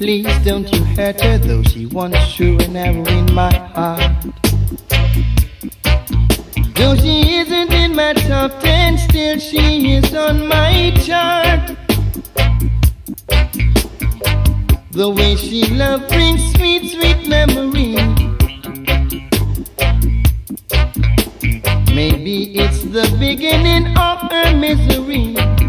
Please don't you hurt her, though she once sure and narrow in my heart. Though she isn't in my top 10, still she is on my chart. The way she loves brings sweet, sweet memory. Maybe it's the beginning of her misery.